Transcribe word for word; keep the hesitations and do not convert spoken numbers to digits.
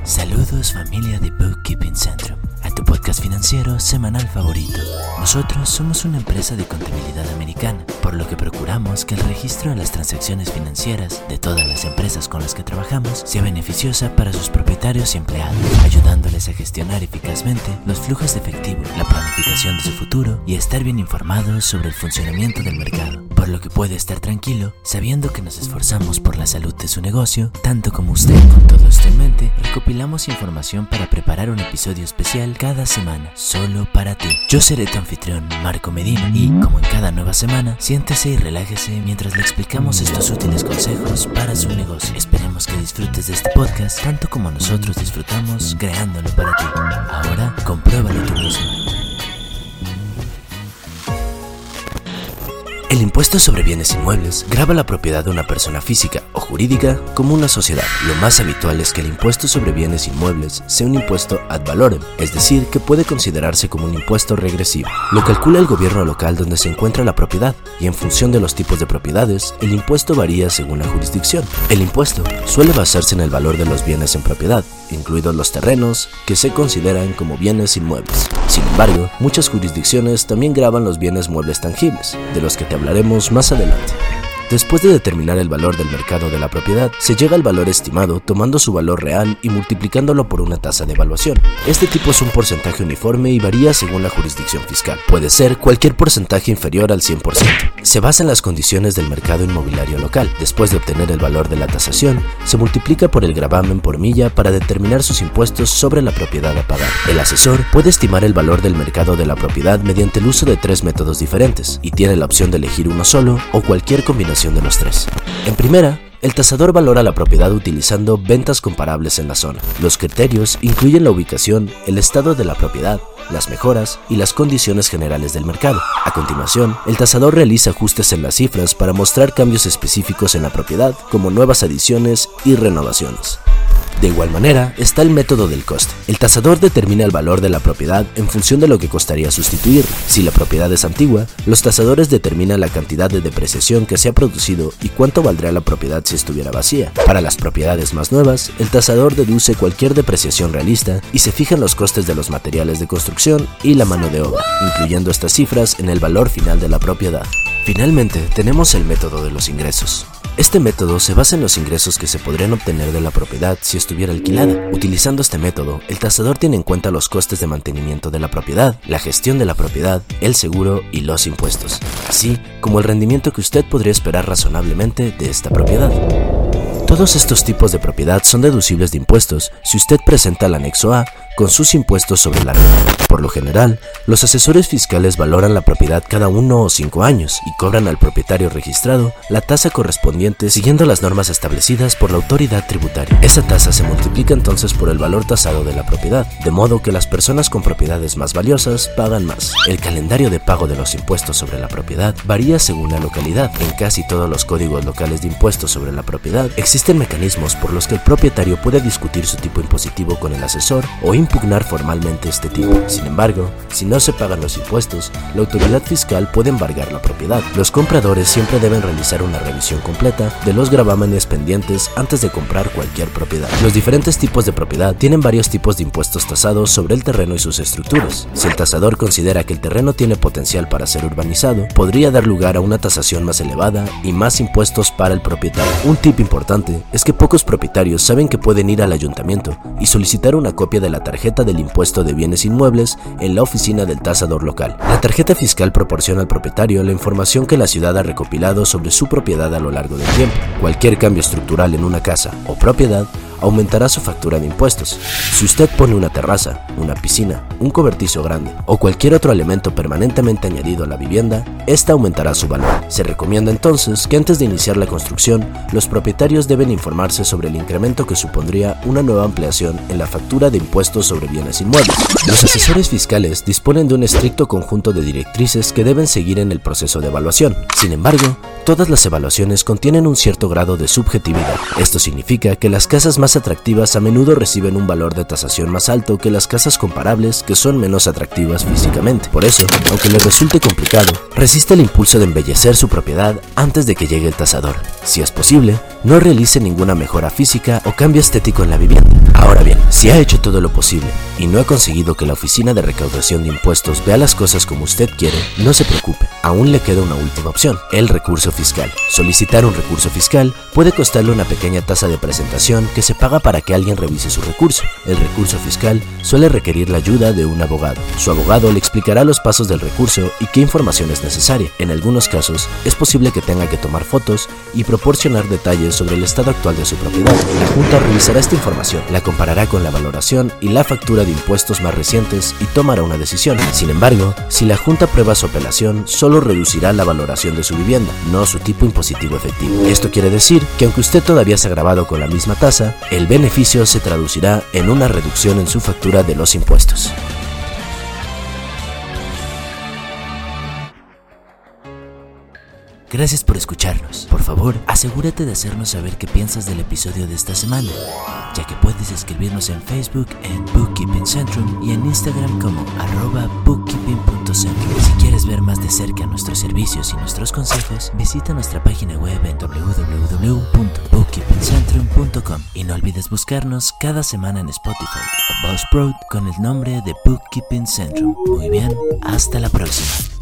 Saludos familia de Bookkeeping Centrum, a tu podcast financiero semanal favorito. Nosotros somos una empresa de contabilidad americana, por lo que procuramos que el registro de las transacciones financieras de todas las empresas con las que trabajamos sea beneficiosa para sus propietarios y empleados, ayudándoles a gestionar eficazmente los flujos de efectivo, la planificación de su futuro y estar bien informados sobre el funcionamiento del mercado, por lo que puede estar tranquilo sabiendo que nos esforzamos por la salud de su negocio, tanto como usted. Con todo esto en mente, recopilamos información para preparar un episodio especial cada semana, solo para ti. Yo seré tu anfitrión, Marco Medina, y como en cada nueva semana, siéntese y relájese mientras le explicamos estos útiles consejos para su negocio. Esperemos que disfrutes de este podcast tanto como nosotros disfrutamos creándolo para ti. Ahora, compruébalo tú mismo. El impuesto sobre bienes inmuebles grava la propiedad de una persona física o jurídica como una sociedad. Lo más habitual es que el impuesto sobre bienes inmuebles sea un impuesto ad valorem, es decir, que puede considerarse como un impuesto regresivo. Lo calcula el gobierno local donde se encuentra la propiedad y en función de los tipos de propiedades, el impuesto varía según la jurisdicción. El impuesto suele basarse en el valor de los bienes en propiedad, incluidos los terrenos, que se consideran como bienes inmuebles. Sin embargo, muchas jurisdicciones también gravan los bienes muebles tangibles, de los que te hablaremos más adelante. Después de determinar el valor del mercado de la propiedad, se llega al valor estimado tomando su valor real y multiplicándolo por una tasa de evaluación. Este tipo es un porcentaje uniforme y varía según la jurisdicción fiscal. Puede ser cualquier porcentaje inferior al cien por ciento. Se basa en las condiciones del mercado inmobiliario local. Después de obtener el valor de la tasación, se multiplica por el gravamen por milla para determinar sus impuestos sobre la propiedad a pagar. El asesor puede estimar el valor del mercado de la propiedad mediante el uso de tres métodos diferentes y tiene la opción de elegir uno solo o cualquier combinación de los tres. En primera, el tasador valora la propiedad utilizando ventas comparables en la zona. Los criterios incluyen la ubicación, el estado de la propiedad, las mejoras y las condiciones generales del mercado. A continuación, el tasador realiza ajustes en las cifras para mostrar cambios específicos en la propiedad, como nuevas adiciones y renovaciones. De igual manera, está el método del coste. El tasador determina el valor de la propiedad en función de lo que costaría sustituirla. Si la propiedad es antigua, los tasadores determinan la cantidad de depreciación que se ha producido y cuánto valdría la propiedad si estuviera vacía. Para las propiedades más nuevas, el tasador deduce cualquier depreciación realista y se fijan los costes de los materiales de construcción y la mano de obra, incluyendo estas cifras en el valor final de la propiedad. Finalmente, tenemos el método de los ingresos. Este método se basa en los ingresos que se podrían obtener de la propiedad si estuviera alquilada. Utilizando este método, el tasador tiene en cuenta los costes de mantenimiento de la propiedad, la gestión de la propiedad, el seguro y los impuestos, así como el rendimiento que usted podría esperar razonablemente de esta propiedad. Todos estos tipos de propiedad son deducibles de impuestos si usted presenta el anexo A con sus impuestos sobre la renta. Por lo general, los asesores fiscales valoran la propiedad cada uno o cinco años y cobran al propietario registrado la tasa correspondiente siguiendo las normas establecidas por la autoridad tributaria. Esa tasa se multiplica entonces por el valor tasado de la propiedad, de modo que las personas con propiedades más valiosas pagan más. El calendario de pago de los impuestos sobre la propiedad varía según la localidad. En casi todos los códigos locales de impuestos sobre la propiedad existen mecanismos por los que el propietario puede discutir su tipo impositivo con el asesor o impugnar formalmente este tipo. Sin embargo, si no se pagan los impuestos, la autoridad fiscal puede embargar la propiedad. Los compradores siempre deben realizar una revisión completa de los gravámenes pendientes antes de comprar cualquier propiedad. Los diferentes tipos de propiedad tienen varios tipos de impuestos tasados sobre el terreno y sus estructuras. Si el tasador considera que el terreno tiene potencial para ser urbanizado, podría dar lugar a una tasación más elevada y más impuestos para el propietario. Un tip importante es que pocos propietarios saben que pueden ir al ayuntamiento y solicitar una copia de la tarjeta del impuesto de bienes inmuebles en la oficina del tasador local. La tarjeta fiscal proporciona al propietario la información que la ciudad ha recopilado sobre su propiedad a lo largo del tiempo. Cualquier cambio estructural en una casa o propiedad aumentará su factura de impuestos. Si usted pone una terraza, una piscina, un cobertizo grande o cualquier otro elemento permanentemente añadido a la vivienda, esta aumentará su valor. Se recomienda entonces que antes de iniciar la construcción, los propietarios deben informarse sobre el incremento que supondría una nueva ampliación en la factura de impuestos sobre bienes inmuebles. Los asesores fiscales disponen de un estricto conjunto de directrices que deben seguir en el proceso de evaluación. Sin embargo, todas las evaluaciones contienen un cierto grado de subjetividad. Esto significa que las casas más atractivas a menudo reciben un valor de tasación más alto que las casas comparables que son menos atractivas físicamente. Por eso, aunque les resulte complicado, resiste el impulso de embellecer su propiedad antes de que llegue el tasador. Si es posible, no realice ninguna mejora física o cambio estético en la vivienda. Ahora bien, si ha hecho todo lo posible y no ha conseguido que la Oficina de Recaudación de Impuestos vea las cosas como usted quiere, no se preocupe, aún le queda una última opción, el recurso fiscal. Solicitar un recurso fiscal puede costarle una pequeña tasa de presentación que se paga para que alguien revise su recurso. El recurso fiscal suele requerir la ayuda de un abogado. Su abogado le explicará los pasos del recurso y qué información es necesaria. En algunos casos, es posible que tenga que tomar fotos y proporcionar detalles sobre el estado actual de su propiedad. La Junta revisará esta información, la comparará con la valoración y la factura de impuestos más recientes y tomará una decisión. Sin embargo, si la Junta aprueba su apelación, solo reducirá la valoración de su vivienda, no su tipo impositivo efectivo. Esto quiere decir que aunque usted todavía se ha grabado con la misma tasa, el beneficio se traducirá en una reducción en su factura de los impuestos. Gracias por escucharnos. Por favor, asegúrate de hacernos saber qué piensas del episodio de esta semana, ya que puedes escribirnos en Facebook en Bookkeeping Centrum y en Instagram como arroba bookkeeping punto centrum. Si quieres ver más de cerca nuestros servicios y nuestros consejos, visita nuestra página web en w w w punto bookkeeping centrum punto com y no olvides buscarnos cada semana en Spotify o Buzzsprout con el nombre de Bookkeeping Centrum. Muy bien, hasta la próxima.